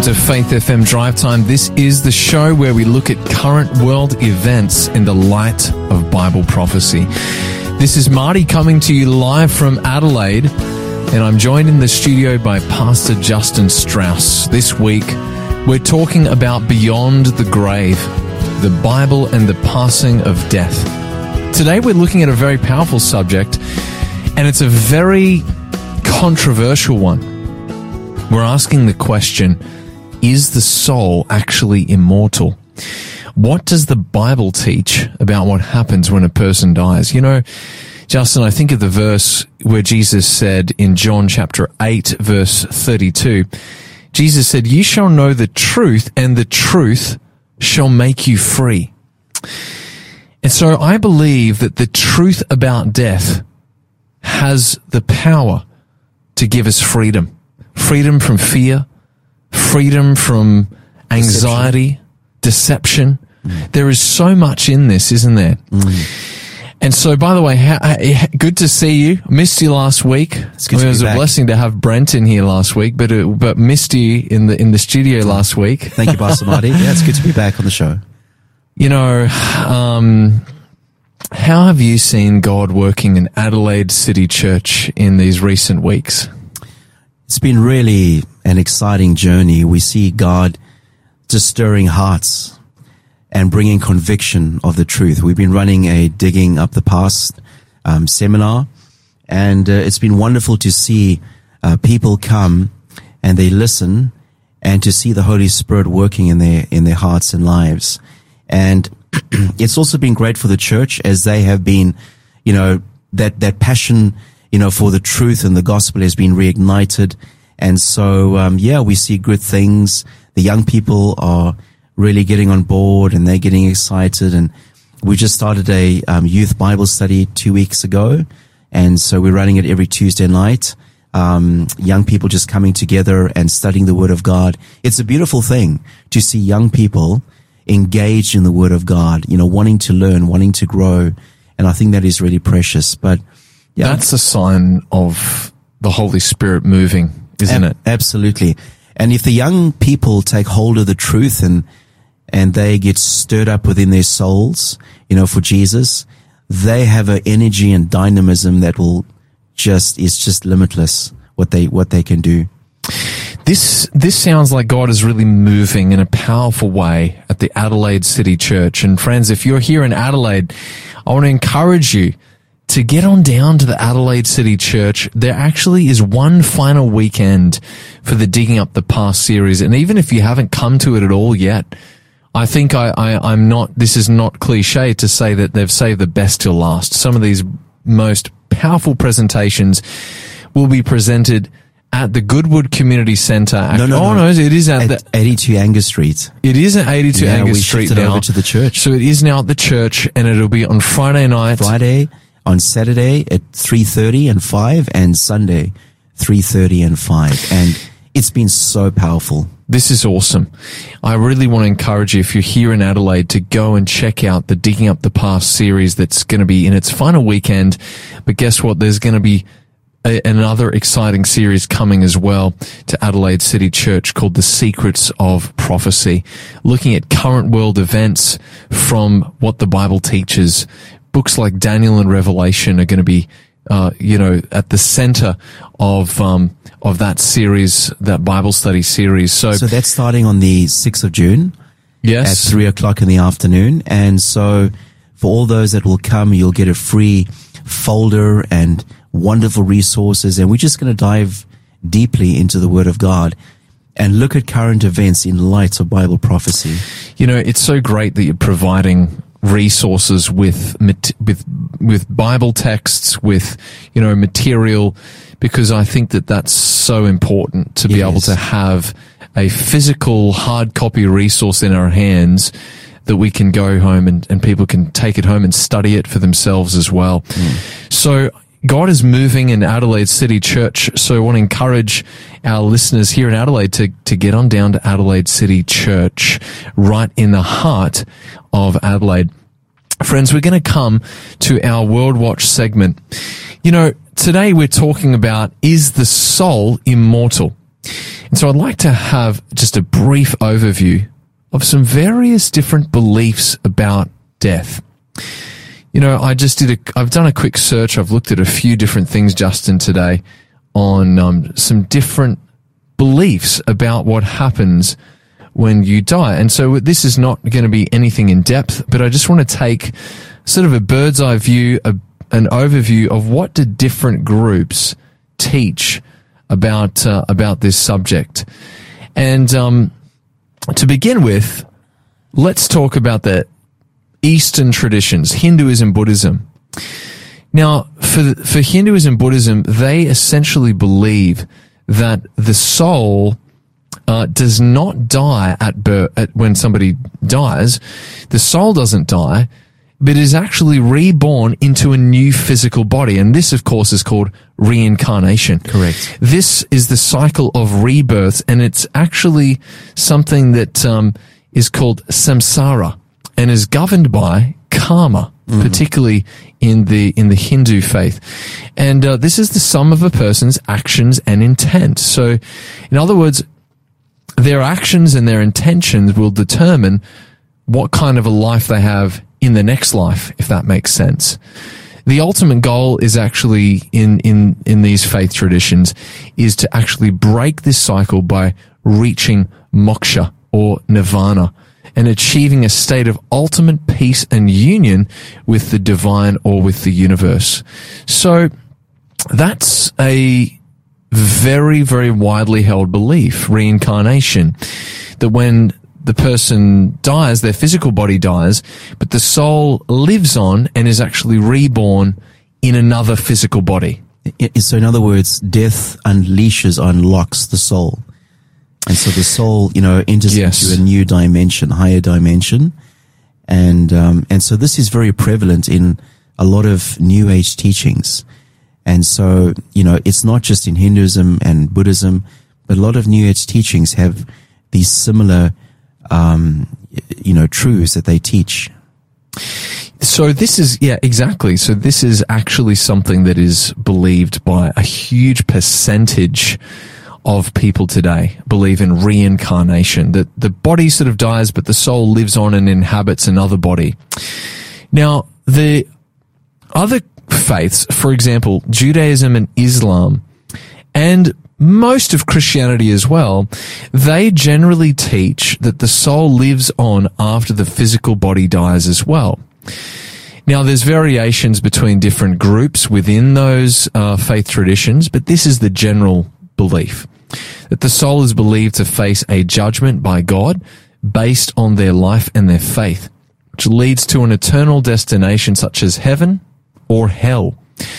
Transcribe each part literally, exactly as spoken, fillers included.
to Faith F M Drive Time. This is the show where we look at current world events in the light of Bible prophecy. This is Marty coming to you live from Adelaide, and I'm joined in the studio by Pastor Justin Strauss. This week, we're talking about Beyond the Grave, the Bible and the passing of death. Today, we're looking at a very powerful subject, and it's a very controversial one. We're asking the question, is the soul actually immortal? What does the Bible teach about what happens when a person dies? You know, Justin, I think of the verse where Jesus said in John chapter eight, verse thirty-two, Jesus said, "You shall know the truth, and the truth shall make you free." And so I believe that the truth about death has the power to give us freedom. Freedom from fear, freedom from anxiety, deception. deception. Mm. There is so much in this, isn't there? Mm. And so, by the way, ha- ha- good to see you. Missed you last week. It's good I mean, to it was be a back. blessing to have Brent in here last week, but it, but missed you in the in the studio last week. Thank you, Pastor Marty. Yeah, it's good to be back on the show. You know, um, how have you seen God working in Adelaide City Church in these recent weeks? It's been really an exciting journey. We see God just stirring hearts and bringing conviction of the truth. We've been running a Digging Up the Past um, seminar, and uh, it's been wonderful to see uh, people come and they listen, and to see the Holy Spirit working in their in their hearts and lives. And it's also been great for the church as they have been, you know, that that passion, you know, for the truth and the gospel has been reignited. And so, um, yeah, we see good things. The young people are really getting on board and they're getting excited. And we just started a um, youth Bible study two weeks ago. And so we're running it every Tuesday night. Um, young people just coming together and studying the Word of God. It's a beautiful thing to see young people engaged in the Word of God, you know, wanting to learn, wanting to grow. And I think that is really precious. But yeah, That's a sign of the Holy Spirit moving, isn't ab- it? Absolutely. And if the young people take hold of the truth and and they get stirred up within their souls, you know, for Jesus, they have an energy and dynamism that will just is just limitless what they what they can do. This this sounds like God is really moving in a powerful way at the Adelaide City Church. And friends, if you're here in Adelaide, I want to encourage you to get on down to the Adelaide City Church. There actually is one final weekend for the Digging Up the Past series. And even if you haven't come to it at all yet, I think I, I, I'm not, this is not cliche to say that they've saved the best till last. Some of these most powerful presentations will be presented at the Goodwood Community Centre. No, no, oh, no. no, it is at, At the... eighty-two Angus Street. It is at eighty-two Yeah, Angus we Street shifted now. over to the church. So it is now at the church, and it'll be on Friday night. Friday, on Saturday at three thirty and five, and Sunday three thirty and five. And it's been so powerful. This is awesome. I really want to encourage you, if you're here in Adelaide, to go and check out the Digging Up the Past series that's going to be in its final weekend. But guess what? There's going to be a, another exciting series coming as well to Adelaide City Church called The Secrets of Prophecy, looking at current world events from what the Bible teaches. Books like Daniel and Revelation are going to be, uh, you know, at the center of, um, of that series, that Bible study series. So, So that's starting on the sixth of June yes, at three o'clock in the afternoon. And so for all those that will come, you'll get a free folder and wonderful resources. And we're just going to dive deeply into the Word of God and look at current events in light of Bible prophecy. you know, it's so great that you're providing resources with with with Bible texts, with, you know, material, because I think that that's so important to be Yes. able to have a physical hard copy resource in our hands that we can go home and, and people can take it home and study it for themselves as well. Mm. So God is moving in Adelaide City Church, so I want to encourage our listeners here in Adelaide to, to get on down to Adelaide City Church, right in the heart of Adelaide. Friends, we're going to come to our World Watch segment. You know, today we're talking about, is the soul immortal? And so I'd like to have just a brief overview of some various different beliefs about death. You know, I just did a, I've done a quick search. I've looked at a few different things, Justin, today on um, some different beliefs about what happens when you die. And so this is not going to be anything in depth, but I just want to take sort of a bird's eye view, a, an overview of what do different groups teach about uh, about this subject. And um, to begin with, let's talk about the Eastern traditions, Hinduism, Buddhism. Now, for for Hinduism, Buddhism, they essentially believe that the soul uh, does not die at birth. At, when somebody dies, the soul doesn't die, but is actually reborn into a new physical body. And this, of course, is called reincarnation. Correct. This is the cycle of rebirths, and it's actually something that um, is called samsara and is governed by karma, mm. particularly in the in the Hindu faith. And uh, this is the sum of a person's actions and intent. So, in other words, their actions and their intentions will determine what kind of a life they have in the next life, if that makes sense. The ultimate goal is actually in, in, in these faith traditions is to actually break this cycle by reaching moksha or nirvana and achieving a state of ultimate peace and union with the divine or with the universe. So that's a very, very widely held belief, reincarnation, that when the person dies, their physical body dies, but the soul lives on and is actually reborn in another physical body. So in other words, death unleashes, unlocks the soul. And so the soul, you know, enters yes. into a new dimension, higher dimension. And, um, and so this is very prevalent in a lot of New Age teachings. And so, you know, it's not just in Hinduism and Buddhism, but a lot of New Age teachings have these similar Um, you know, truths that they teach. So this is, yeah, exactly. So this is actually something that is believed by a huge percentage of people today, believe in reincarnation, that the body sort of dies, but the soul lives on and inhabits another body. Now, the other faiths, for example, Judaism and Islam, and most of Christianity as well, they generally teach that the soul lives on after the physical body dies as well. Now, there's variations between different groups within those uh, faith traditions, but this is the general belief, that the soul is believed to face a judgment by God based on their life and their faith, which leads to an eternal destination such as heaven or hell.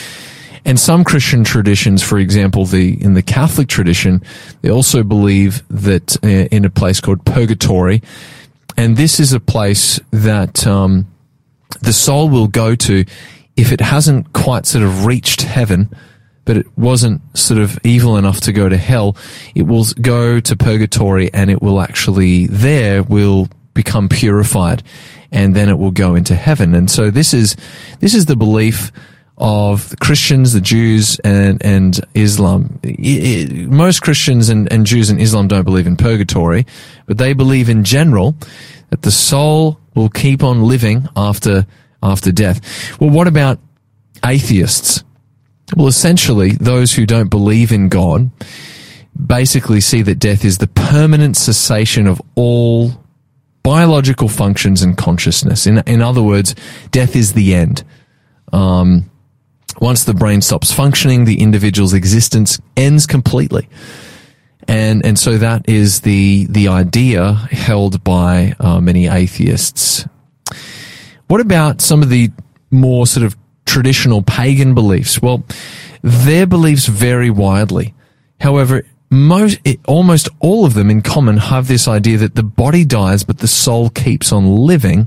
And some Christian traditions, for example, the in the Catholic tradition, they also believe that uh, in a place called purgatory, and this is a place that um, the soul will go to if it hasn't quite sort of reached heaven, but it wasn't sort of evil enough to go to hell. It will go to purgatory, and it will actually there will become purified, and then it will go into heaven. And so this is this is the belief of the Christians, the Jews, and, and Islam. It, it, most Christians and, and Jews and Islam don't believe in purgatory, but they believe in general that the soul will keep on living after, after death. Well, what about atheists? Well, essentially, those who don't believe in God basically see that death is the permanent cessation of all biological functions and consciousness. In, in other words, death is the end. Um, Once the brain stops functioning, the individual's existence ends completely. And, and so that is the, the idea held by uh, many atheists. What about some of the more sort of traditional pagan beliefs? Well, their beliefs vary widely. However, most, it, almost all of them in common have this idea that the body dies, but the soul keeps on living,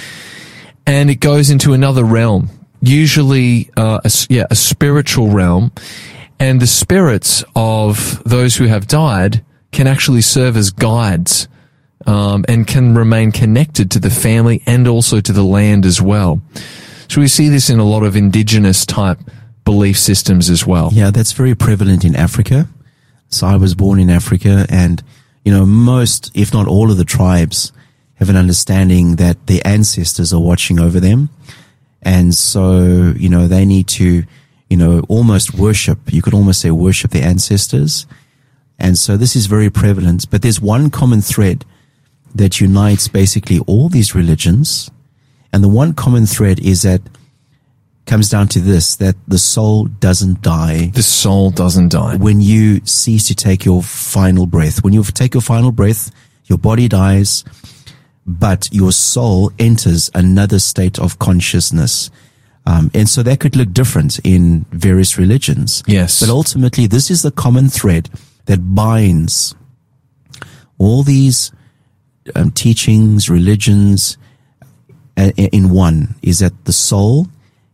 and it goes into another realm. Usually, uh, a, yeah, a spiritual realm, and the spirits of those who have died can actually serve as guides, um, and can remain connected to the family and also to the land as well. So we see this in a lot of indigenous type belief systems as well. Yeah, that's very prevalent in Africa. So I was born in Africa, and, you know, most, if not all of the tribes have an understanding that their ancestors are watching over them. And so, you know, they need to, you know, almost worship, you could almost say worship their ancestors. And so this is very prevalent, but there's one common thread that unites basically all these religions. And the one common thread is that comes down to this, that the soul doesn't die. The soul doesn't die. When you cease to take your final breath. When you take your final breath, your body dies, but your soul enters another state of consciousness. Um, and so that could look different in various religions. Yes. But ultimately, this is the common thread that binds all these um, teachings, religions, uh, in one, is that the soul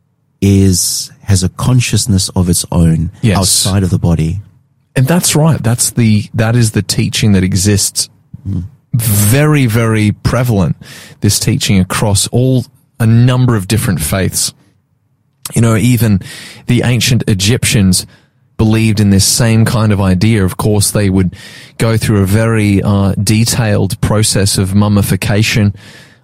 is has a consciousness of its own, yes, outside of the body. And that's right. That's the that is the teaching that exists. Mm. Very, very prevalent, this teaching across all a number of different faiths. You know, even the ancient Egyptians believed in this same kind of idea. Of course, they would go through a very uh, detailed process of mummification,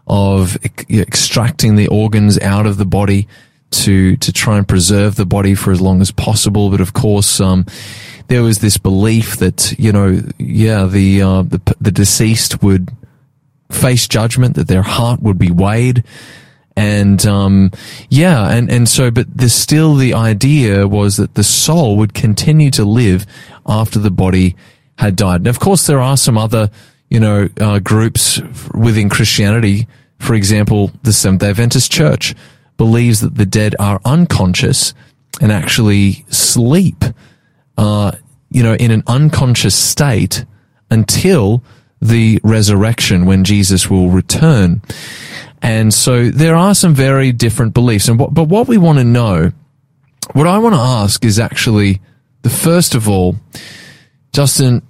of e- extracting the organs out of the body to to try and preserve the body for as long as possible. But of course, um, there was this belief that, you know, yeah, the uh, the the deceased would face judgment, that their heart would be weighed. And, um, yeah, and, and so, but there's still the idea was that the soul would continue to live after the body had died. And of course, there are some other, you know, uh, groups within Christianity. For example, the Seventh-day Adventist Church believes that the dead are unconscious and actually sleep, uh, you know, in an unconscious state until the resurrection, when Jesus will return. And so there are some very different beliefs. And what, but what we want to know, what I want to ask is actually, the first of all, Justin,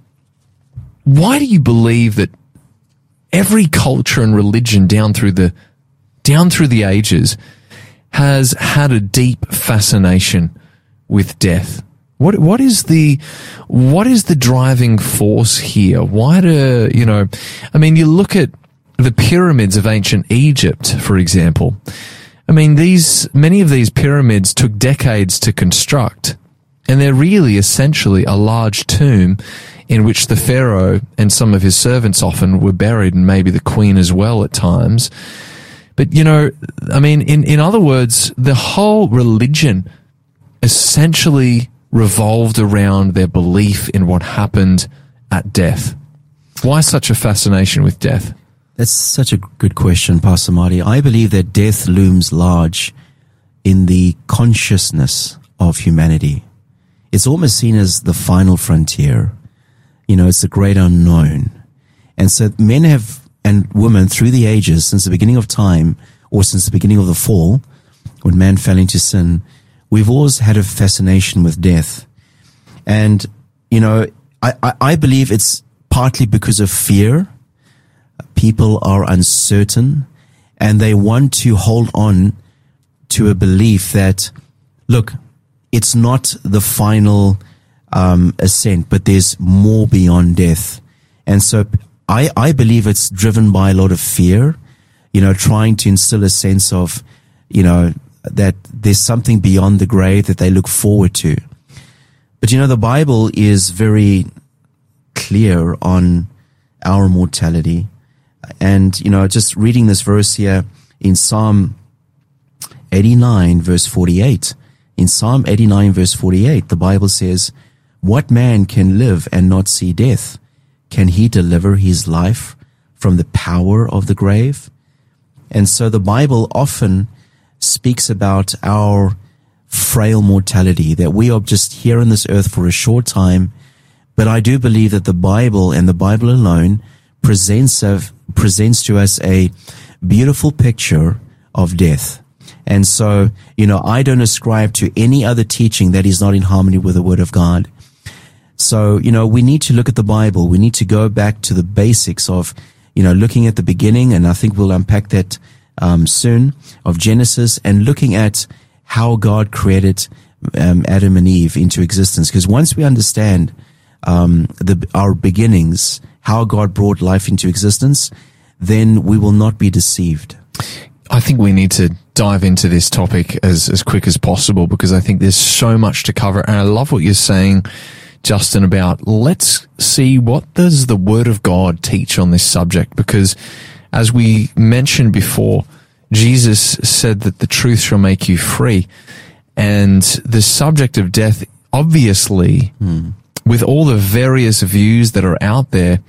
why do you believe that every culture and religion down through the, down through the ages has had a deep fascination with death? What, what is the, what is the driving force here? Why do, you know, I mean, you look at the pyramids of ancient Egypt, for example. I mean, these, many of these pyramids took decades to construct, and they're really essentially a large tomb in which the pharaoh and some of his servants often were buried, and maybe the queen as well at times. But, you know, I mean, in, in other words, the whole religion essentially revolved around their belief in what happened at death. Why such a fascination with death? That's such a good question, Pastor Marty. I believe that death looms large in the consciousness of humanity. It's almost seen as the final frontier. You know, it's the great unknown. And so men have, and women through the ages, since the beginning of time, or since the beginning of the fall, when man fell into sin, we've always had a fascination with death. And, you know, I, I, I believe it's partly because of fear. People are uncertain, and they want to hold on to a belief that, look, it's not the final um, ascent, but there's more beyond death. And so I, I believe it's driven by a lot of fear, you know, trying to instill a sense of, you know, that there's something beyond the grave that they look forward to. But, you know, the Bible is very clear on our mortality. And, you know, just reading this verse here in Psalm eighty-nine, verse forty-eight. In Psalm eighty-nine, verse forty-eight, the Bible says, "What man can live and not see death? Can he deliver his life from the power of the grave?" And so the Bible often speaks about our frail mortality, that we are just here on this earth for a short time. But I do believe that the Bible and the Bible alone presents of, presents to us a beautiful picture of death. And so, you know, I don't ascribe to any other teaching that is not in harmony with the Word of God. So, you know, we need to look at the Bible. We need to go back to the basics of, you know, looking at the beginning, and I think we'll unpack that um, soon, of Genesis, and looking at how God created um, Adam and Eve into existence. Because once we understand um, the, our beginnings, how God brought life into existence, then we will not be deceived. I think we need to dive into this topic as, as quick as possible, because I think there's so much to cover. And I love what you're saying, Justin, about let's see what does the Word of God teach on this subject, because as we mentioned before, Jesus said that the truth shall make you free. And the subject of death, obviously, mm. with all the various views that are out there,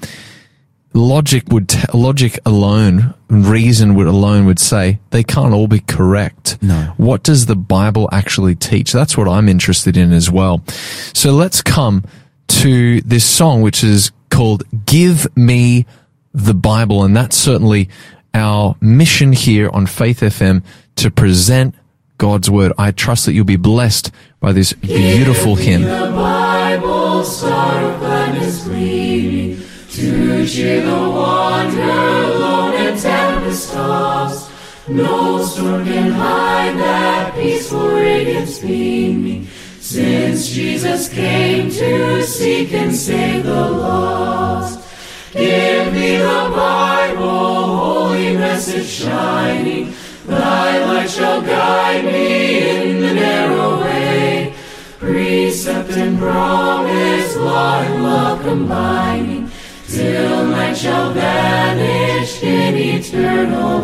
logic would, t- logic alone, reason would alone would say they can't all be correct. No. What does the Bible actually teach? That's what I'm interested in as well. So let's come to this song, which is called Give Me the Bible. And that's certainly our mission here on Faith F M, to present God's Word. I trust that you'll be blessed by this beautiful hymn. Give me the Bible, star of gladness gleaming, to cheer the wanderer lone and tempest tossed. No storm can hide that peaceful radiance beaming, since Jesus came to seek and save the lost. Give me the Bible, holy message shining, thy light shall guide me in the narrow way. Precept and promise, law and love combining, till night shall vanish in eternal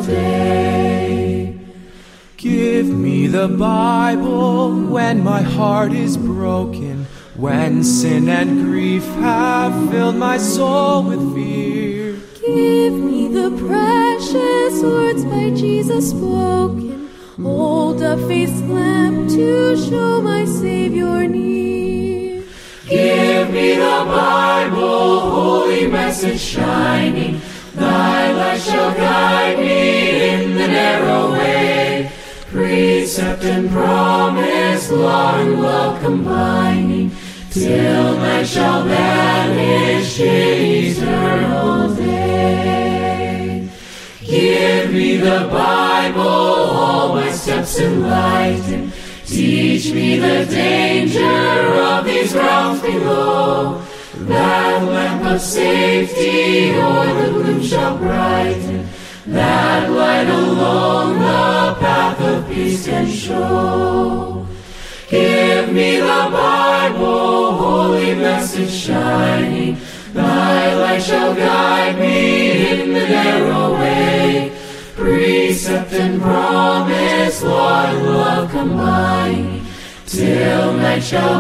day. Give me the Bible when my heart is broken, when sin and grief have filled my soul with fear. Give me the precious words by Jesus spoken, hold a faith's lamp to show my Savior near. Give me the Bible, holy message shining, thy light shall guide me in the narrow way. Precept and promise, law and love combining, till night shall vanish in eternal day. Give me the Bible, all my steps enlighten, teach me the danger of these grounds below. That lamp of safety o'er the gloom shall brighten, that light alone the path of peace can show. Give me the Bible, holy message shining, thy light shall guide me in the narrow way. Precept and promise, law and love combining, till night shall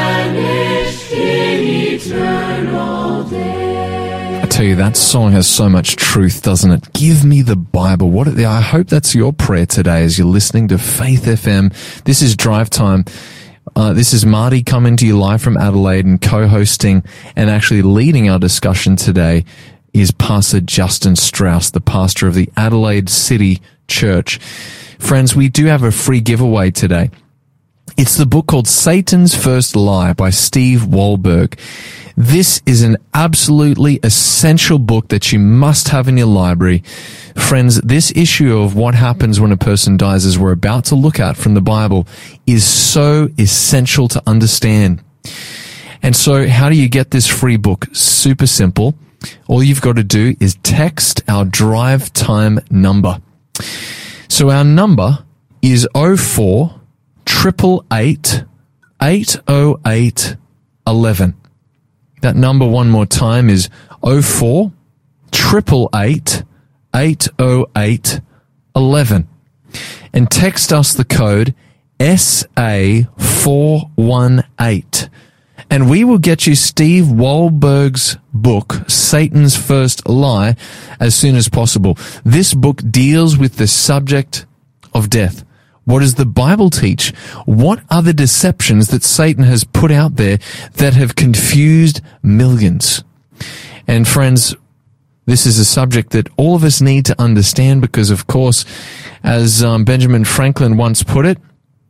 vanish in eternal day. I tell you, that song has so much truth, doesn't it? Give me the Bible. What? I hope that's your prayer today as you're listening to Faith F M. This is Drive Time. Uh, this is Marty coming to you live from Adelaide, and co-hosting and actually leading our discussion today is Pastor Justin Strauss, the pastor of the Adelaide City Church. Friends, we do have a free giveaway today. It's the book called Satan's First Lie by Steve Wohlberg. This is an absolutely essential book that you must have in your library. Friends, this issue of what happens when a person dies, as we're about to look at from the Bible, is so essential to understand. And so how do you get this free book? Super simple. All you've got to do is text our drive time number. So our number is oh four eight eight eight, eight oh eight, eleven. That number one more time is oh four eight eight eight, eight oh eight, eleven. And text us the code S A four one eight. And we will get you Steve Wohlberg's book, Satan's First Lie, as soon as possible. This book deals with the subject of death. What does the Bible teach? What are the deceptions that Satan has put out there that have confused millions? And friends, this is a subject that all of us need to understand because, of course, as um, Benjamin Franklin once put it,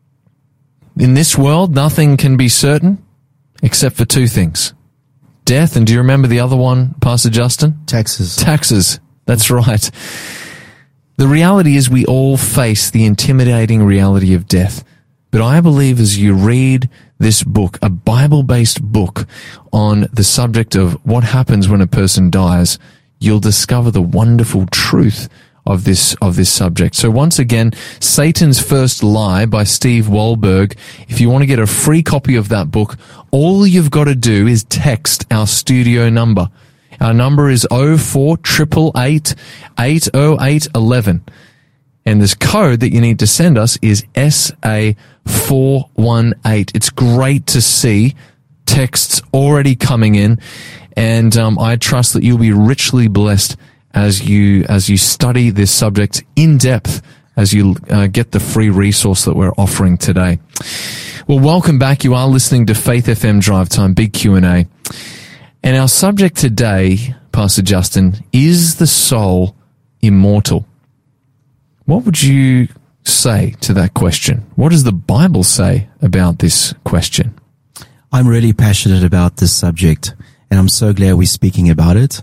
in this world, nothing can be certain except for two things. Death, and do you remember the other one, Pastor Justin? Taxes. Taxes. That's right. The reality is we all face the intimidating reality of death. But I believe as you read this book, a Bible-based book on the subject of what happens when a person dies, you'll discover the wonderful truth of this of this subject. So once again, Satan's First Lie by Steve Wohlberg. If you want to get a free copy of that book, all you've got to do is text our studio number. Our number is oh four eight eight eight, eight oh eight one one. And this code that you need to send us is S A four one eight. It's great to see texts already coming in, and um, I trust that you'll be richly blessed as you as you study this subject in depth, as you uh, get the free resource that we're offering today. Well, welcome back. You are listening to Faith F M Drive Time, Big Q and A. And our subject today, Pastor Justin, is the soul immortal? What would you say to that question? What does the Bible say about this question? I'm really passionate about this subject, and I'm so glad we're speaking about it.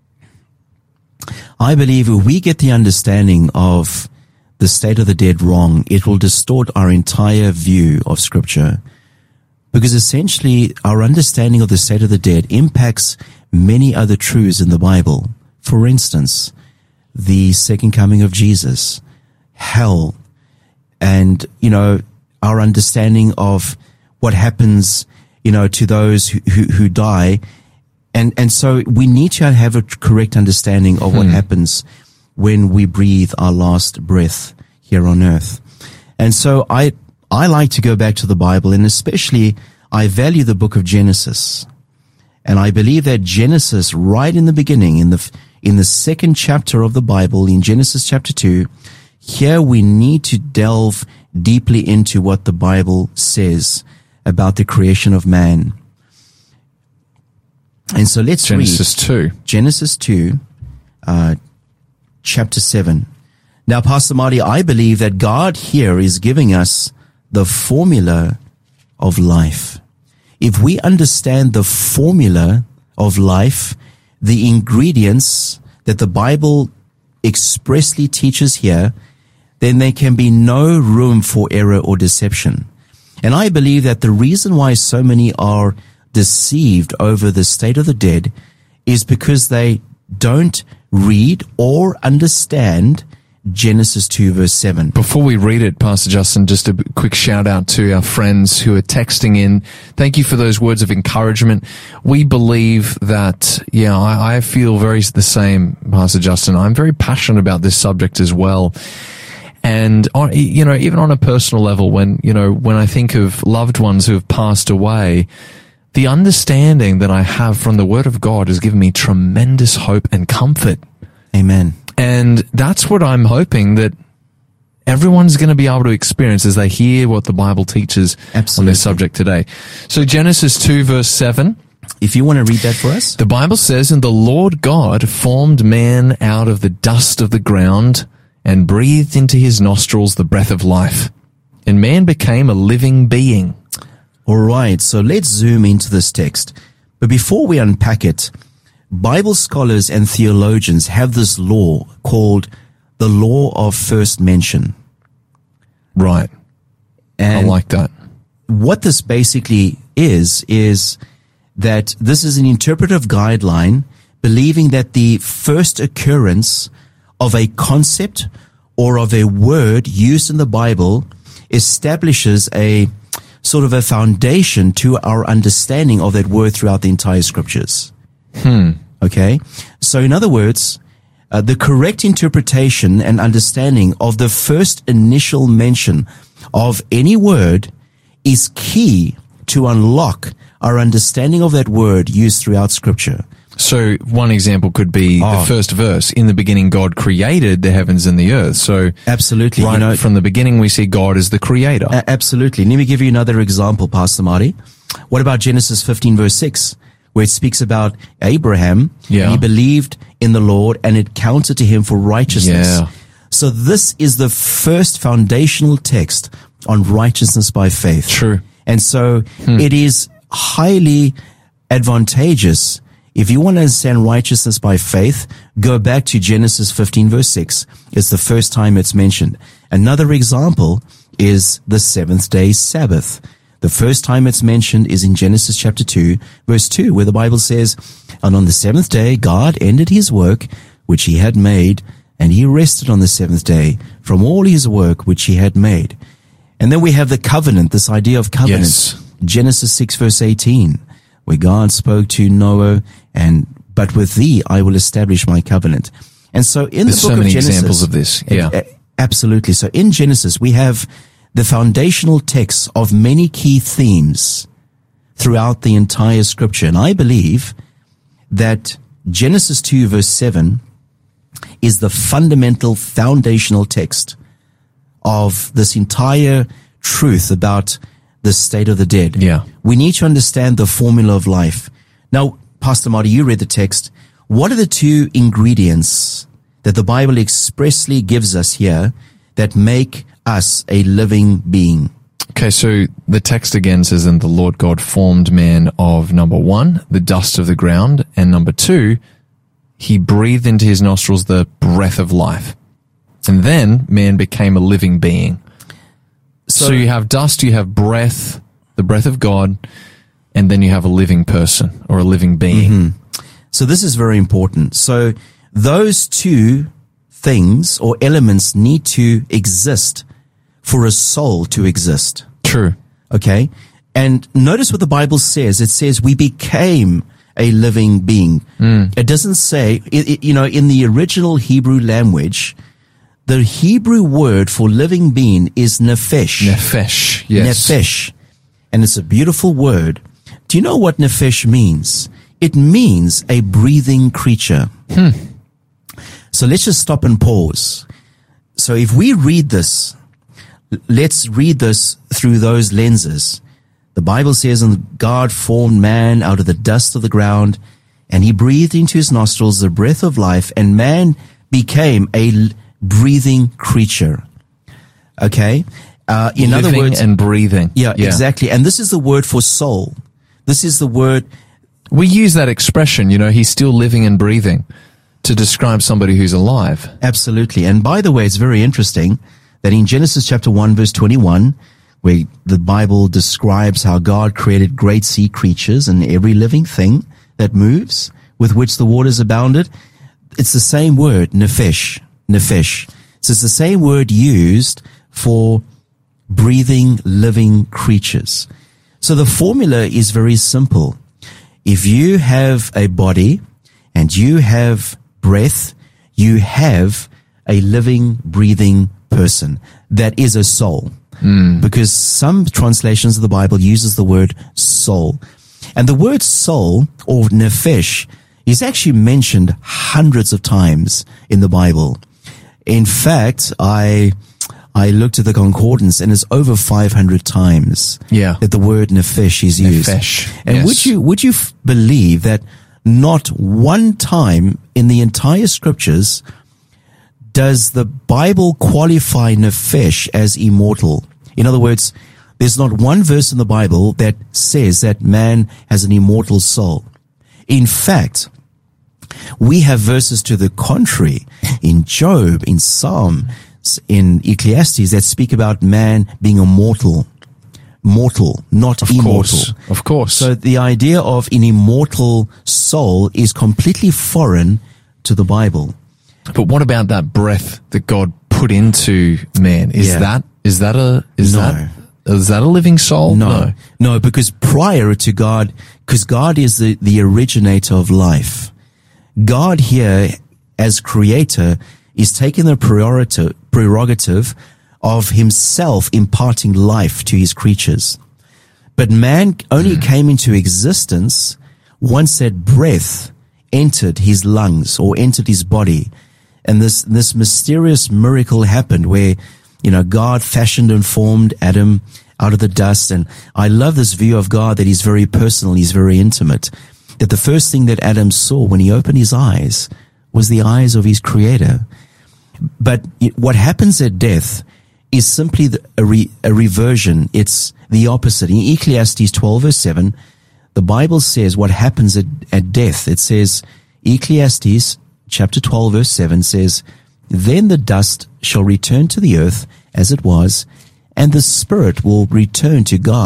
I believe if we get the understanding of the state of the dead wrong, it will distort our entire view of Scripture. Because essentially, our understanding of the state of the dead impacts many other truths in the Bible. For instance, the second coming of Jesus, hell, and, you know, our understanding of what happens, you know, to those who, who, who die. And, and so we need to have a correct understanding of what hmm. happens when we breathe our last breath here on earth. And so I, I like to go back to the Bible, and especially I value the book of Genesis. And I believe that Genesis, right in the beginning, in the, in the second chapter of the Bible, in Genesis chapter two, here we need to delve deeply into what the Bible says about the creation of man. And so let's Genesis read two. Genesis two, uh, chapter seven. Now, Pastor Marty, I believe that God here is giving us the formula of life. If we understand the formula of life, the ingredients that the Bible expressly teaches here, then there can be no room for error or deception. And I believe that the reason why so many are deceived over the state of the dead is because they don't read or understand Genesis two verse seven. Before we read it, Pastor Justin, just a quick shout out to our friends who are texting in. Thank you for those words of encouragement. We believe that, yeah, I, I feel very the same, Pastor Justin. I'm very passionate about this subject as well. And, on, you know, even on a personal level, when, you know, when I think of loved ones who have passed away, the understanding that I have from the Word of God has given me tremendous hope and comfort. Amen. And that's what I'm hoping that everyone's going to be able to experience as they hear what the Bible teaches Absolutely. on this subject today. So Genesis two verse seven. If you want to read that for us. The Bible says, "And the Lord God formed man out of the dust of the ground and breathed into his nostrils the breath of life. And man became a living being." All right, so let's zoom into this text. But before we unpack it, Bible scholars and theologians have this law called the law of first mention. Right. And I like that. What this basically is, is that this is an interpretive guideline believing that the first occurrence of a concept or of a word used in the Bible establishes a sort of a foundation to our understanding of that word throughout the entire scriptures. Hmm. Okay? So in other words, uh, the correct interpretation and understanding of the first initial mention of any word is key to unlock our understanding of that word used throughout scripture. So one example could be Oh. the first verse. In the beginning, God created the heavens and the earth. So Absolutely. right You know, from the beginning, we see God as the creator. A- absolutely. Let me give you another example, Pastor Marty. What about Genesis fifteen verse six, where it speaks about Abraham? Yeah. He believed in the Lord and it counted to him for righteousness. Yeah. So this is the first foundational text on righteousness by faith. True. And so Hmm. it is highly advantageous. If you want to understand righteousness by faith, go back to Genesis fifteen verse six. It's the first time it's mentioned. Another example is the seventh day Sabbath. The first time it's mentioned is in Genesis chapter two, verse two, where the Bible says, "And on the seventh day, God ended his work which he had made, and he rested on the seventh day from all his work which he had made." And then we have the covenant, this idea of covenant. Yes. Genesis six verse eighteen, where God spoke to Noah, and "But with thee I will establish my covenant." And so in There's the book so many of Genesis, examples of this. Yeah. a- a- absolutely. So in Genesis, we have the foundational texts of many key themes throughout the entire scripture. And I believe that Genesis two verse seven is the fundamental foundational text of this entire truth about the state of the dead. Yeah. We need to understand the formula of life. Now, Pastor Marty, you read the text. What are the two ingredients that the Bible expressly gives us here that make us a living being? Okay, so the text again says, "And the Lord God formed man of," number one, "the dust of the ground," and number two, he breathed into his nostrils the breath of life. And then man became a living being. So, So- you have dust, you have breath, the breath of God, and then you have a living person or a living being. So this is very important. So those two things or elements need to exist for a soul to exist. True. Okay? And notice what the Bible says. It says we became a living being. It doesn't say, it, it, you know, in the original Hebrew language, the Hebrew word for living being is nephesh. Nefesh. Yes. Nephesh. And it's a beautiful word. Do you know what nephesh means? It means a breathing creature. Hmm. So let's just stop and pause. So if we read this, let's read this through those lenses. The Bible says, "And God formed man out of the dust of the ground, and he breathed into his nostrils the breath of life, and man became a l- breathing creature." Okay? Uh, in Living other words, and breathing. yeah, exactly. And this is the word for soul. This is the word, We use that expression, you know, he's still living and breathing, to describe somebody who's alive. absolutely. And by the way, it's very interesting that in Genesis chapter one, verse twenty-one, where the Bible describes how God created great sea creatures and every living thing that moves, with which the waters abounded, it's the same word, nephesh, nephesh. So it's the same word used for breathing, living creatures. So the formula is very simple. If you have a body and you have breath, you have a living, breathing person. That is a soul. Mm. Because some translations of the Bible uses the word soul. And the word soul, or nephesh, is actually mentioned hundreds of times in the Bible. In fact, I I looked at the concordance, and it's over five hundred times Yeah. that the word nephesh is used. Nephesh, And yes. would you would you f- believe that not one time in the entire scriptures does the Bible qualify nephesh as immortal? In other words, there's not one verse in the Bible that says that man has an immortal soul. In fact, we have verses to the contrary in Job, in Psalm, in Ecclesiastes that speak about man being immortal, mortal, not Of immortal. course. Of course. So the idea of an immortal soul is completely foreign to the Bible. But what about that breath that God put into man? Is Yeah. that is that a is No. that is that a living soul? No, no, because prior to God, because God is the, the originator of life. God here, as creator, is taking the prerogative, prerogative of himself imparting life to his creatures. But man only came into existence once that breath entered his lungs or entered his body. And this, this mysterious miracle happened where, you know, God fashioned and formed Adam out of the dust. And I love this view of God that he's very personal, he's very intimate. That the first thing that Adam saw when he opened his eyes was the eyes of his creator. But it, what happens at death is simply the, a, re, a reversion. It's the opposite. In Ecclesiastes twelve verse seven, the Bible says what happens at, at death. It says, Ecclesiastes chapter twelve verse seven says, "Then the dust shall return to the earth as it was, and the spirit will return to God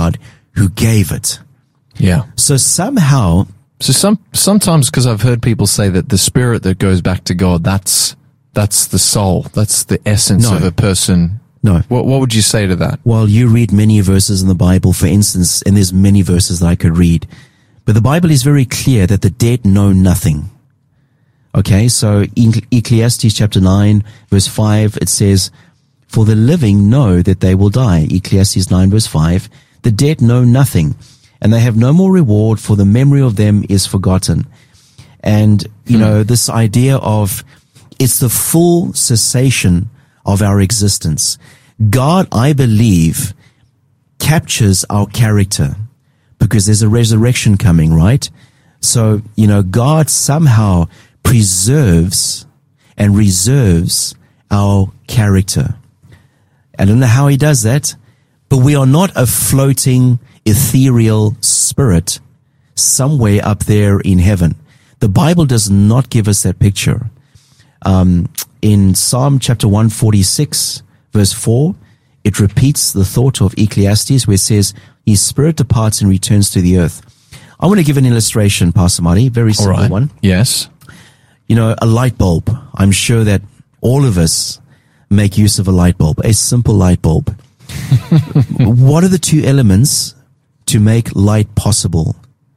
who gave it. Yeah. So somehow, So some sometimes, because I've heard people say that the spirit that goes back to God, that's that's the soul, that's the essence No. of a person. no, What what would you say to that? well, you read many verses in the Bible, for instance, and there's many verses that I could read, but the Bible is very clear that the dead know nothing. Okay, so in Ecclesiastes chapter nine, verse five, it says, for the living know that they will die. Ecclesiastes nine, verse five, the dead know nothing, and they have no more reward, for the memory of them is forgotten. And, you Hmm. know, this idea of it's the full cessation of our existence. God, I believe, captures our character because there's a resurrection coming, right? So, you know, God somehow preserves and reserves our character. I don't know how he does that, but we are not a floating, ethereal spirit somewhere up there in heaven. The Bible does not give us that picture. Um, in Psalm chapter one forty-six, verse four, it repeats the thought of Ecclesiastes where it says, his spirit departs and returns to the earth. I want to give an illustration, Pastor Marty, very All simple right. one. Yes. You know, a light bulb. I'm sure that all of us make use of a light bulb, a simple light bulb. What are the two elements to make light possible?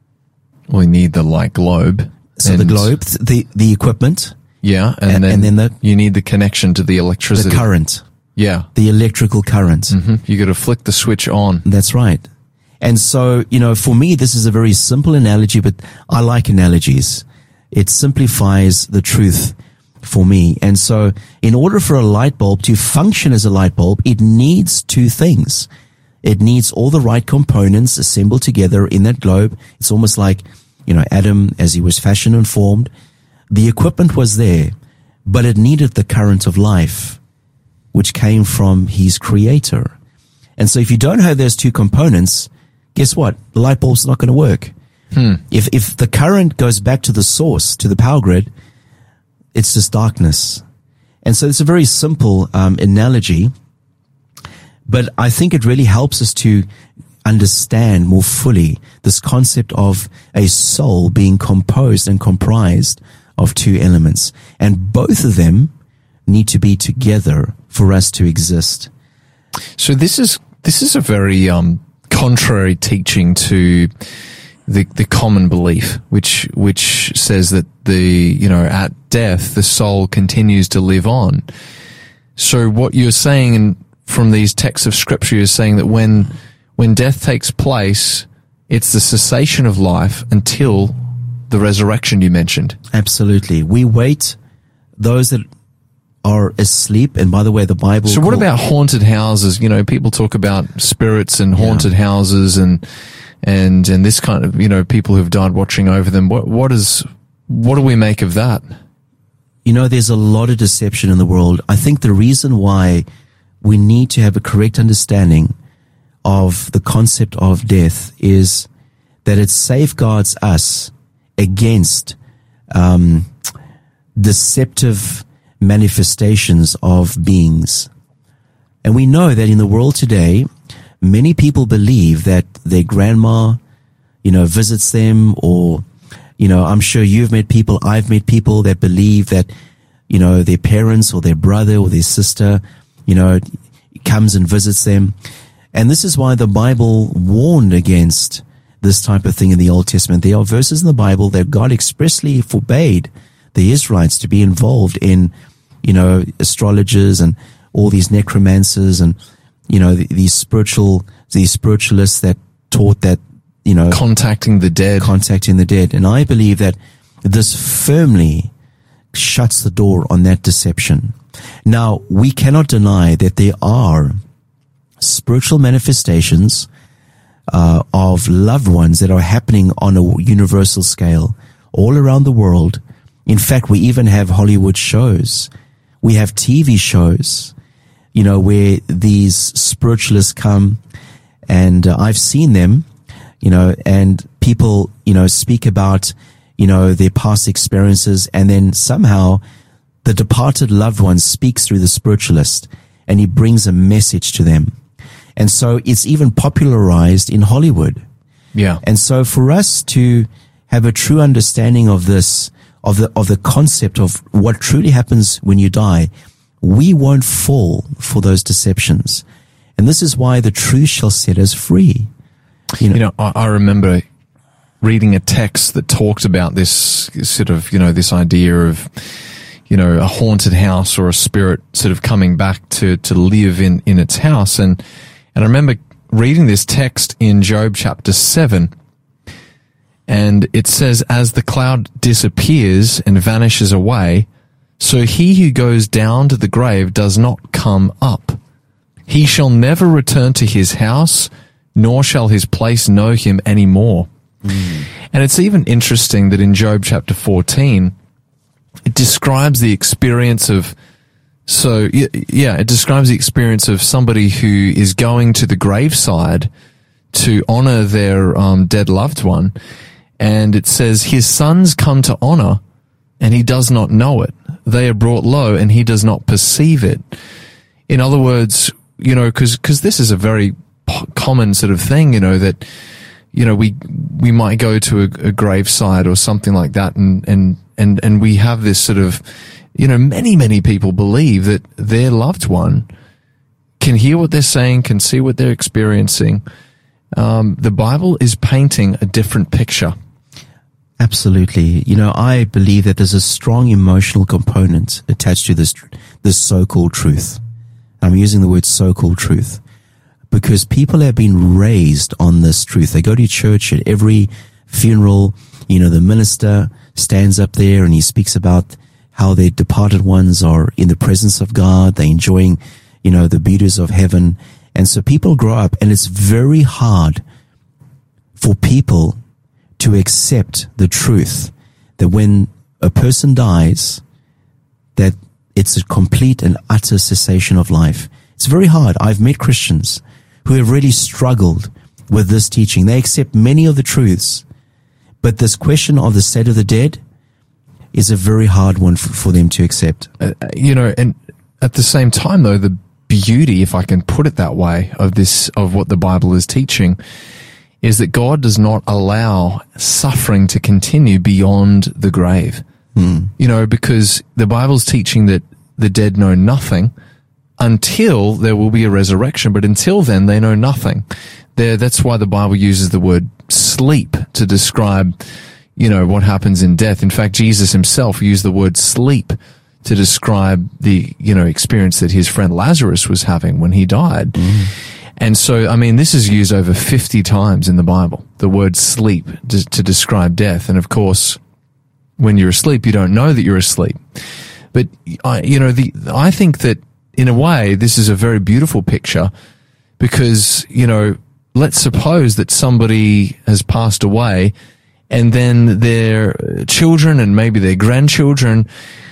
We need the light globe. So the and- globe, th- the, the equipment, Yeah, and, and- then, and then the- you need the connection to the the electricity. current, Yeah. the electrical current. hmm You got to flick the switch on. That's right. And so, you know, for me, this is a very simple analogy, but I like analogies. It simplifies the truth for me. And so in order for a light bulb to function as a light bulb, it needs two things. It needs all the right components assembled together in that globe. It's almost like, you know, Adam, as he was fashioned and formed, the equipment was there, but it needed the current of life, which came from his creator. And so if you don't have those two components, guess what? The light bulb's not going to work. Hmm. If, if the current goes back to the source, to the power grid, it's just darkness. And so it's a very simple um, analogy, but I think it really helps us to understand more fully this concept of a soul being composed and comprised of two elements. And both of them need to be together for us to exist. So this is this is a very um, contrary teaching to the the common belief, which which says that the you know at death the soul continues to live on. So what you're saying in, from these texts of Scripture is saying that when when death takes place, it's the cessation of life until the resurrection you mentioned. Absolutely. We wait those that are asleep. And by the way, the Bible. So what call- about haunted houses? You know, people talk about spirits and haunted houses and, and, and this kind of, you know, people who've died watching over them. What, what is, what do we make of that? You know, there's a lot of deception in the world. I think the reason why we need to have a correct understanding of the concept of death is that it safeguards us against um, deceptive manifestations of beings. And we know that in the world today, many people believe that their grandma, you know, visits them, or, you know, I'm sure you've met people, I've met people that believe that, you know, their parents or their brother or their sister, you know, comes and visits them. And this is why the Bible warned against this type of thing in the Old Testament. There are verses in the Bible that God expressly forbade the Israelites to be involved in, you know, astrologers and all these necromancers and, you know, these spiritual, these spiritualists that taught that, you know, Contacting the dead. contacting the dead. And I believe that this firmly shuts the door on that deception. Now, we cannot deny that there are spiritual manifestations uh, of loved ones that are happening on a universal scale all around the world. In fact, we even have Hollywood shows. We have T V shows, you know, where these spiritualists come, and uh, I've seen them, you know, and people, you know, speak about, you know, their past experiences, and then somehow the departed loved one speaks through the spiritualist, and he brings a message to them. And so it's even popularized in Hollywood. Yeah. And so for us to have a true understanding of this, of the, of the concept of what truly happens when you die, we won't fall for those deceptions. And this is why the truth shall set us free. You know, You know, I, I remember reading a text that talked about this sort of, you know, this idea of, you know, a haunted house or a spirit sort of coming back to, to live in, in its house. And, and I remember reading this text in Job chapter seven, and it says, as the cloud disappears and vanishes away, so he who goes down to the grave does not come up. He shall never return to his house, nor shall his place know him any more. Mm. And it's even interesting that in Job chapter fourteen, it describes the experience of, so yeah, it describes the experience of somebody who is going to the graveside to honor their um, dead loved one. And it says, his sons come to honor, and he does not know it. They are brought low, and he does not perceive it. In other words, you know, because because this is a very common sort of thing, you know, that, you know, we we might go to a, a graveside or something like that, and and and and we have this sort of, you know, many many people believe that their loved one can hear what they're saying, can see what they're experiencing. Um, the Bible is painting a different picture. Absolutely. You know, I believe that there's a strong emotional component attached to this, this so-called truth. I'm using the word so-called truth because people have been raised on this truth. They go to church at every funeral. You know, the minister stands up there and he speaks about how their departed ones are in the presence of God. They're enjoying, you know, the beauties of heaven. And so people grow up, and it's very hard for people to accept the truth that when a person dies, that it's a complete and utter cessation of life. It's very hard. I've met Christians who have really struggled with this teaching. They accept many of the truths, but this question of the state of the dead is a very hard one for, for them to accept. Uh, you know, and at the same time, though, the beauty, if I can put it that way, of this, of what the Bible is teaching, is that God does not allow suffering to continue beyond the grave. Mm. You know, because the Bible's teaching that the dead know nothing until there will be a resurrection, but until then they know nothing. There, that's why the Bible uses the word sleep to describe, you know, what happens in death. In fact, Jesus himself used the word sleep to describe the, you know, experience that his friend Lazarus was having when he died. Mm. And so, I mean, this is used over fifty times in the Bible, the word sleep, to, to describe death. And of course, when you're asleep, you don't know that you're asleep. But, I, you know, the, I think that in a way, this is a very beautiful picture because, you know, let's suppose that somebody has passed away and then their children and maybe their grandchildren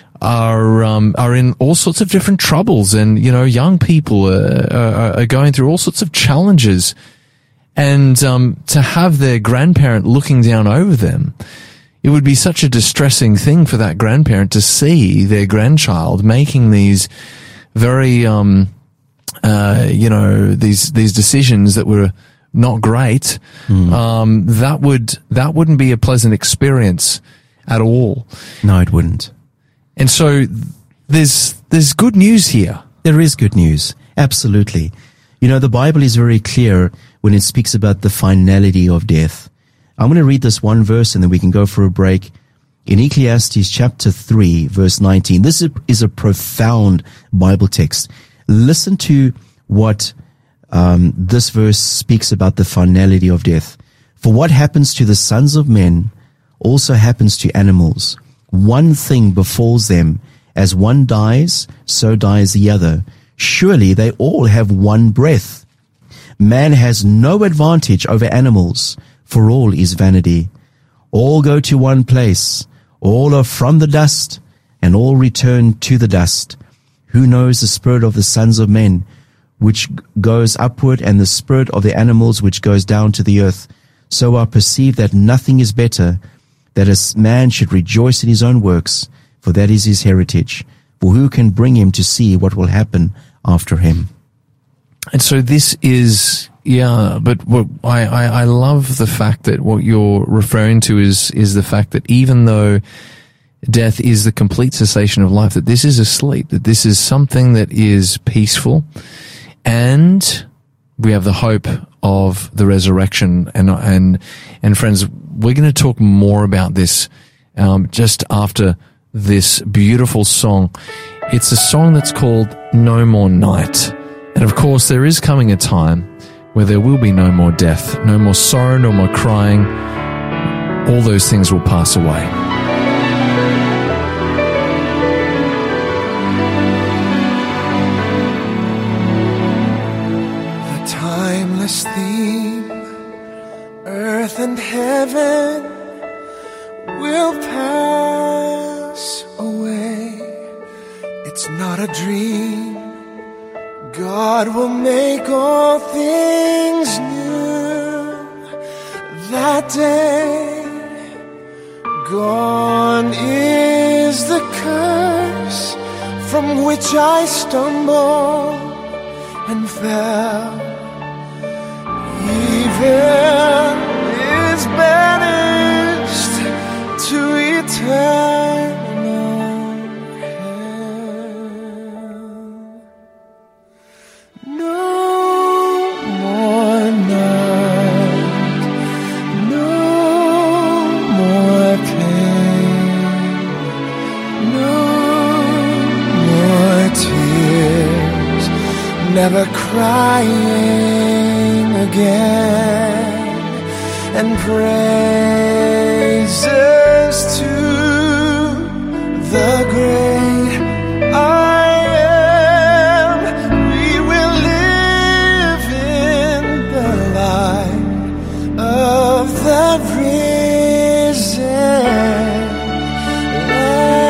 are um, are in all sorts of different troubles, and you know, young people are, are, are going through all sorts of challenges, and um, to have their grandparent looking down over them, it would be such a distressing thing for that grandparent to see their grandchild making these very, um, uh, you know, these these decisions that were not great. Mm. Um, that would that wouldn't be a pleasant experience at all. No, it wouldn't. And so there's there's good news here. There is good news. Absolutely. You know, the Bible is very clear when it speaks about the finality of death. I'm going to read this one verse and then we can go for a break. In Ecclesiastes chapter three, verse nineteen. This is a profound Bible text. Listen to what um, this verse speaks about the finality of death. For what happens to the sons of men also happens to animals. One thing befalls them, as one dies, so dies the other. Surely they all have one breath. Man has no advantage over animals, for all is vanity. All go to one place. All are from the dust, and all return to the dust. Who knows the spirit of the sons of men, which goes upward, and the spirit of the animals, which goes down to the earth? So I perceive that nothing is better, that a man should rejoice in his own works, for that is his heritage. For who can bring him to see what will happen after him? And so this is, yeah, but what I, I, I love the fact that what you're referring to is, is the fact that even though death is the complete cessation of life, that this is a sleep, that this is something that is peaceful, and we have the hope of the resurrection. And, and, and friends, we're going to talk more about this, um, just after this beautiful song. It's a song that's called No More Night. And of course, there is coming a time where there will be no more death, no more sorrow, no more crying. All those things will pass away. The timeless theme, earth and heaven will pass away. It's not a dream. God will make all things new. That day, gone is the curse from which I stumbled and fell. Evil is banished to eternal hell. No more night, no more pain, no more tears, never crying again, and praises to the great I am. We will live in the light of the risen Lamb.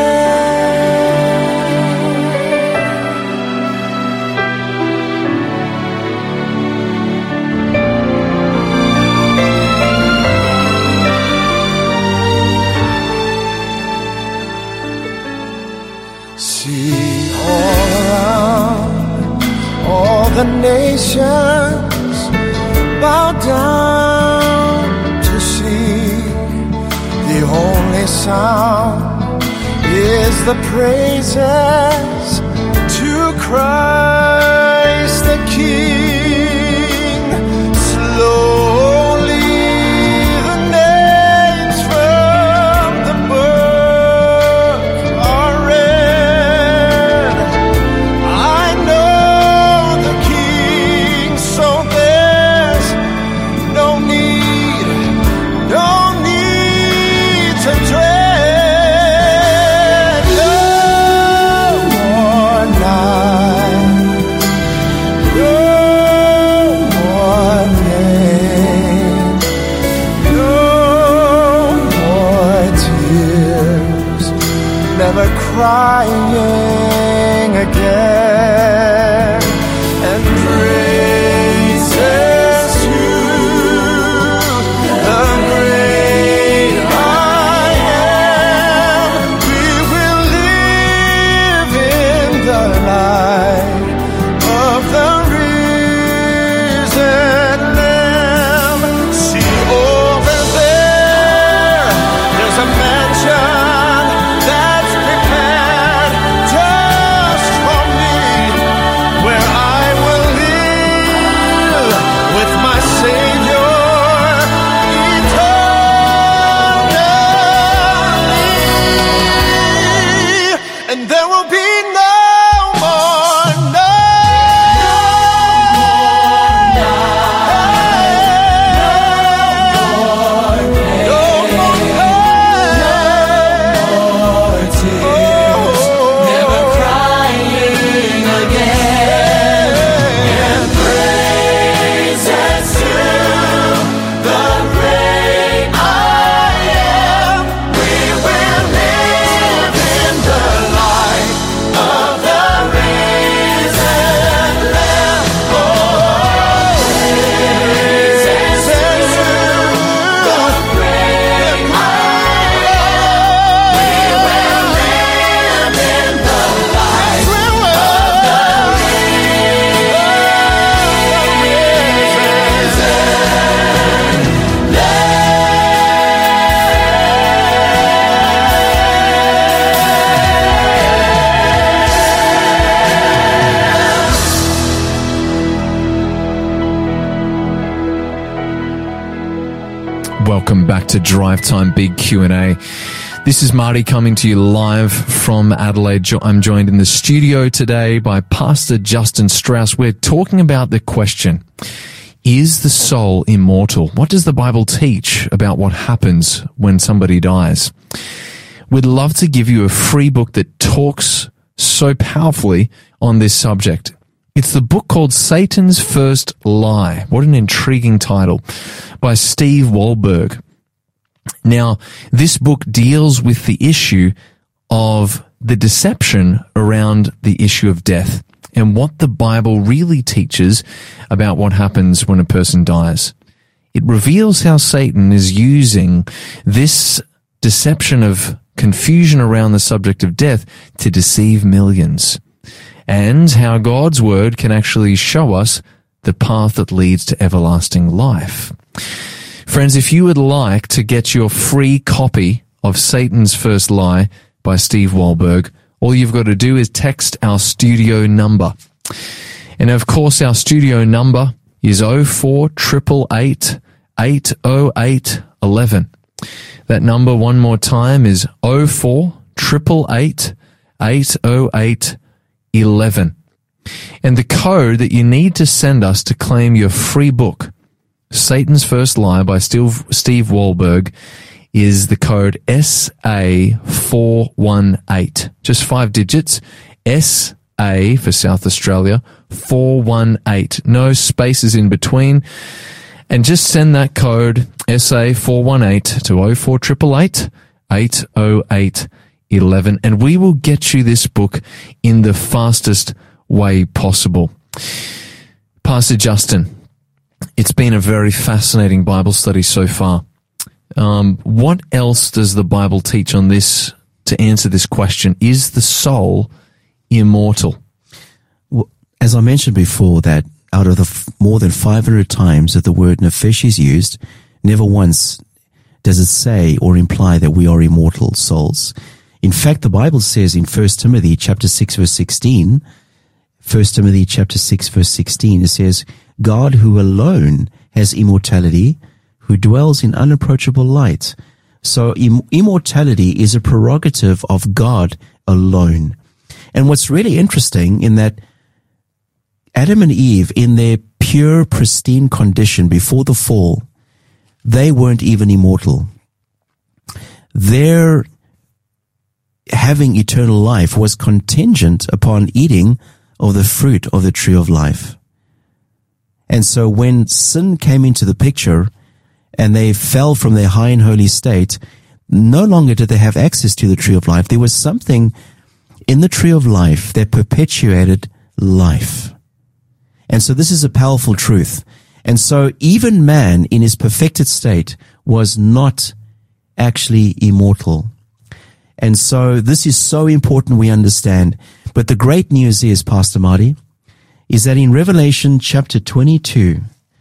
See all around, all the nations bow down to see. The only sound is the praises to Christ the King. Slowly the names from the book are read. I know the King, so there's no need, no need to dread. No more night, no more pain, no more tears, never crying again, and praises to the great I am. We will live in the light of the risen Lamb. See over there, there's a mansion that's prepared just to Drive Time Big Q and A. This is Marty coming to you live from Adelaide. Jo- I'm joined in the studio today by Pastor Justin Strauss. We're talking about the question, is the soul immortal? What does the Bible teach about what happens when somebody dies? We'd love to give you a free book that talks so powerfully on this subject. It's the book called Satan's First Lie. What an intriguing title, by Steve Wohlberg. Now, this book deals with the issue of the deception around the issue of death and what the Bible really teaches about what happens when a person dies. It reveals how Satan is using this deception of confusion around the subject of death to deceive millions, and how God's word can actually show us the path that leads to everlasting life. Friends, if you would like to get your free copy of Satan's First Lie by Steve Wohlberg, all you've got to do is text our studio number. And of course, our studio number is oh four eight eight, eight oh eight, eleven. That number one more time is oh four eight eight, eight oh eight, eleven. And the code that you need to send us to claim your free book, Satan's First Lie by Steve, Steve Wohlberg, is the code S A four one eight. Just five digits. S A for South Australia, four one eight. No spaces in between. And just send that code S A four one eight to oh four eight eight, eight oh eight, eleven, and we will get you this book in the fastest way possible. Pastor Justin, it's been a very fascinating Bible study so far. Um, what else does the Bible teach on this to answer this question? Is the soul immortal? Well, as I mentioned before, that out of the f- more than five hundred times that the word nephesh is used, never once does it say or imply that we are immortal souls. In fact, the Bible says in First Timothy chapter six verse sixteen, First Timothy chapter six verse sixteen, it says, God who alone has immortality, who dwells in unapproachable light. So Im- immortality is a prerogative of God alone. And what's really interesting in that Adam and Eve, in their pure, pristine condition before the fall, they weren't even immortal. Their having eternal life was contingent upon eating of the fruit of the tree of life. And so when sin came into the picture and they fell from their high and holy state, no longer did they have access to the tree of life. There was something in the tree of life that perpetuated life. And so this is a powerful truth. And so even man in his perfected state was not actually immortal. And so this is so important we understand. But the great news is, Pastor Marty, is that in Revelation chapter twenty-two,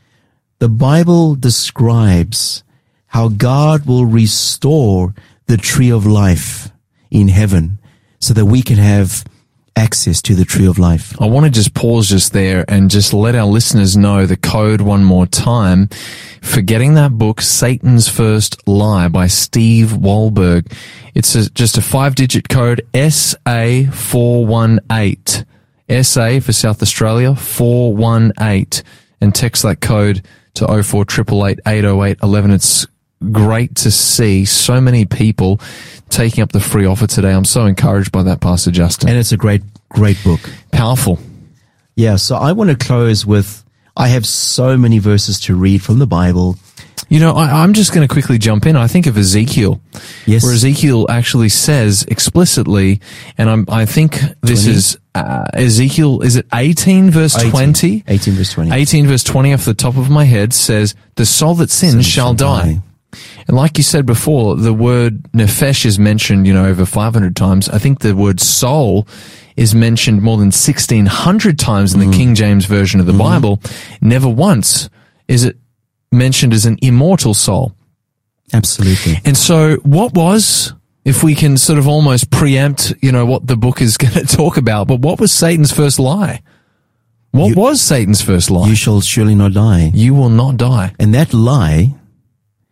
the Bible describes how God will restore the tree of life in heaven so that we can have access to the tree of life. I want to just pause just there and just let our listeners know the code one more time for getting that book, Satan's First Lie by Steve Wohlberg. It's a, just a five-digit code, S A four one eight. S A for South Australia, four one eight. And text that code to oh four eight eight, eight oh eight, eleven. It's great to see so many people taking up the free offer today. I'm so encouraged by that, Pastor Justin. And it's a great, great book. Powerful. Yeah, so I want to close with, I have so many verses to read from the Bible. You know, I, I'm just going to quickly jump in. I think of Ezekiel, yes, where Ezekiel actually says explicitly, and I'm, I think this twenty is uh, Ezekiel, is it eighteen verse twenty? eighteen verse twenty. eighteen verse twenty off the top of my head says, the soul that sins Sin shall shall die. die. And like you said before, the word nephesh is mentioned, you know, over five hundred times. I think the word soul is mentioned more than sixteen hundred times in the mm. King James Version of the mm. Bible. Never once is it mentioned as an immortal soul. Absolutely. And so what was, if we can sort of almost preempt, you know, what the book is going to talk about, but what was Satan's first lie? What you, was Satan's first lie? You shall surely not die. You will not die. And that lie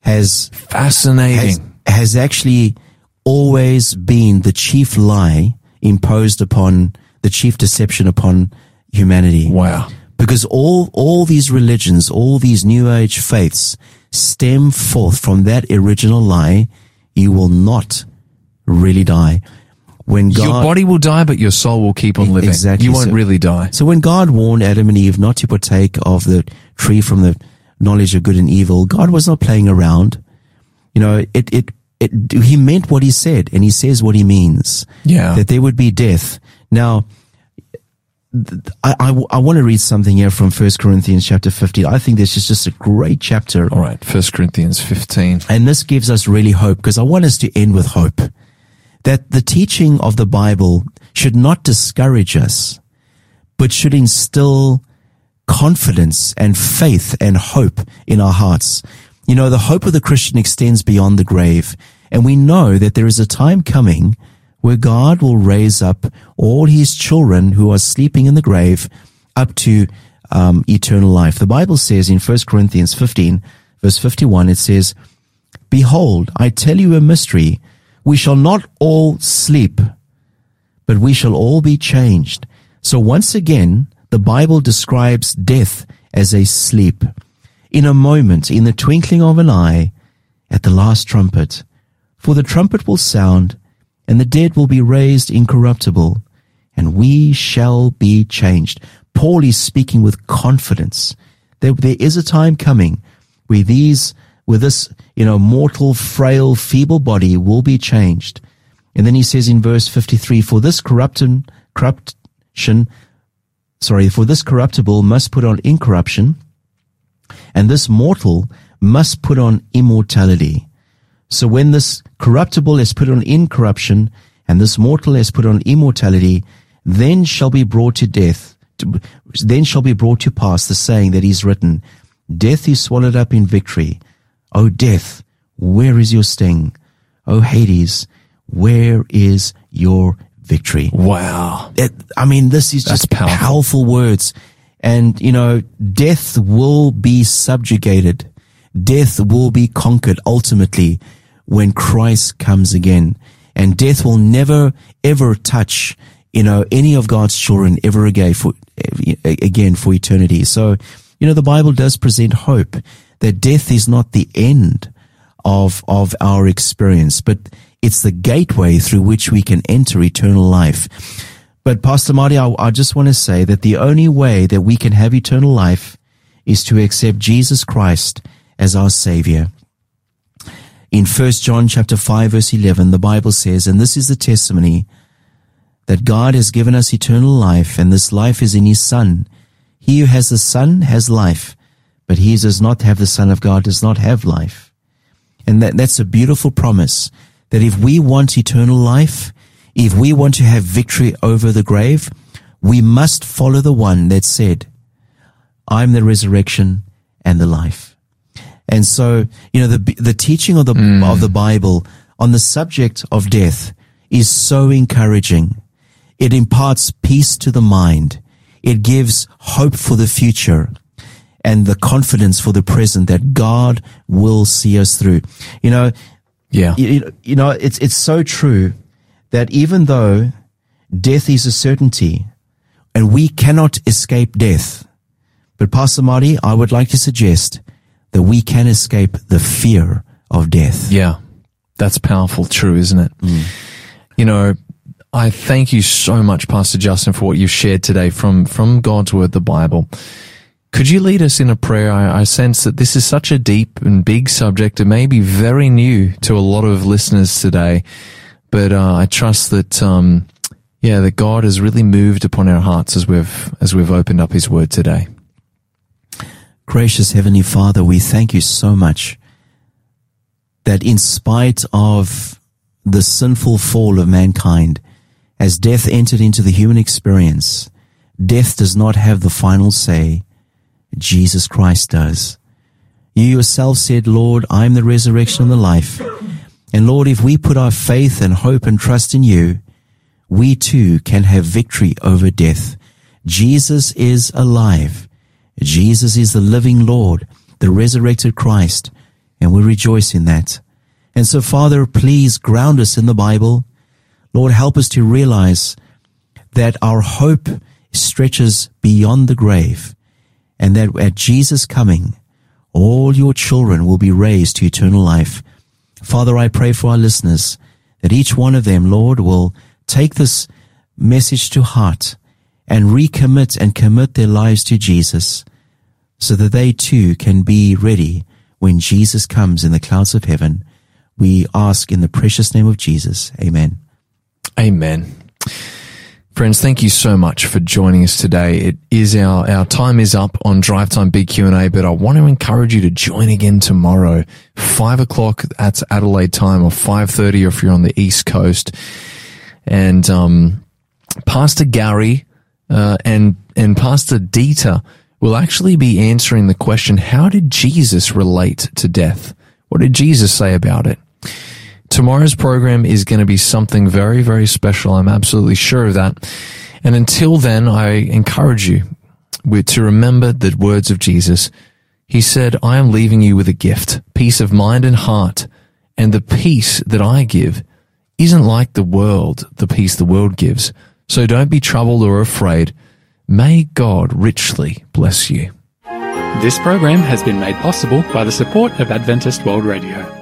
has Fascinating. has, has actually always been the chief lie imposed upon, the chief deception upon humanity. Wow. Because all, all these religions, all these new age faiths stem forth from that original lie. You will not really die. When God, Your body will die, but your soul will keep on living. Exactly. You won't So- really die. So when God warned Adam and Eve not to partake of the tree from the knowledge of good and evil, God was not playing around. You know, it, it, it, he meant what he said, and he says what he means. Yeah. That there would be death. Now, th- I, I, I want to read something here from First Corinthians chapter fifteen. I think this is just a great chapter. All right. First Corinthians fifteen. And this gives us really hope, because I want us to end with hope. That the teaching of the Bible should not discourage us, but should instill confidence and faith and hope in our hearts. You know, the hope of the Christian extends beyond the grave, and we know that there is a time coming where God will raise up all his children who are sleeping in the grave up to um, eternal life. The Bible says in First Corinthians fifteen, verse fifty-one, it says, "Behold, I tell you a mystery. We shall not all sleep, but we shall all be changed." So once again, the Bible describes death as a sleep. In a moment, in the twinkling of an eye, at the last trumpet. For the trumpet will sound, and the dead will be raised incorruptible, and we shall be changed. Paul is speaking with confidence that there is a time coming where these, where this, you know, mortal, frail, feeble body will be changed. And then he says in verse fifty-three, for this corruption, corruption, sorry, for this corruptible must put on incorruption, and this mortal must put on immortality. So when this corruptible is put on incorruption, and this mortal is put on immortality, then shall be brought to death, to, then shall be brought to pass the saying that is written, death is swallowed up in victory. O death, where is your sting? O Hades, where is your victory? Wow. It, I mean, this is That's just powerful. powerful words. And, you know, death will be subjugated. Death will be conquered ultimately when Christ comes again. And death will never, ever touch, you know, any of God's children ever again for, again for eternity. So, you know, the Bible does present hope that death is not the end of, of our experience, but it's the gateway through which we can enter eternal life. But Pastor Marty, I, I just want to say that the only way that we can have eternal life is to accept Jesus Christ as our Savior. In First John chapter five, verse eleven, the Bible says, and this is the testimony, that God has given us eternal life, and this life is in his Son. He who has the Son has life, but he who does not have the Son of God does not have life. And that, that's a beautiful promise, that if we want eternal life, if we want to have victory over the grave, we must follow the one that said, I'm the resurrection and the life. And so, you know, the the teaching of the mm. of the Bible on the subject of death is so encouraging. It imparts peace to the mind. It gives hope for the future and the confidence for the present that God will see us through. You know, yeah. You, you know, it's it's so true that even though death is a certainty and we cannot escape death, but Pastor Marty, I would like to suggest that we can escape the fear of death. Yeah, that's powerful, true, isn't it? Mm. You know, I thank you so much, Pastor Justin, for what you've shared today from, from God's Word, the Bible. Could you lead us in a prayer? I, I sense that this is such a deep and big subject. It may be very new to a lot of listeners today, but uh, I trust that, um, yeah, that God has really moved upon our hearts as we've as we've opened up His Word today. Gracious Heavenly Father, we thank you so much that in spite of the sinful fall of mankind, as death entered into the human experience, death does not have the final say. Jesus Christ does. You yourself said, Lord, I am the resurrection and the life. And Lord, if we put our faith and hope and trust in you, we too can have victory over death. Jesus is alive. Jesus is the living Lord, the resurrected Christ, And we rejoice in that. And so, Father, please ground us in the Bible. Lord, help us to realize that our hope stretches beyond the grave, and that at Jesus' coming, all your children will be raised to eternal life. Father, I pray for our listeners that each one of them, Lord, will take this message to heart and recommit and commit their lives to Jesus, so that they too can be ready when Jesus comes in the clouds of heaven. We ask in the precious name of Jesus. Amen. Amen. Friends, thank you so much for joining us today. It is our, our time is up on Drive Time Big Q and A, but I want to encourage you to join again tomorrow, five o'clock at Adelaide time, or five thirty if you're on the East Coast. And, um, Pastor Gary, uh, and, and Pastor Dieter will actually be answering the question, how did Jesus relate to death? What did Jesus say about it? Tomorrow's program is going to be something very, very special. I'm absolutely sure of that. And until then, I encourage you to remember the words of Jesus. He said, I am leaving you with a gift, peace of mind and heart. And the peace that I give isn't like the world, the peace the world gives. So don't be troubled or afraid. May God richly bless you. This program has been made possible by the support of Adventist World Radio.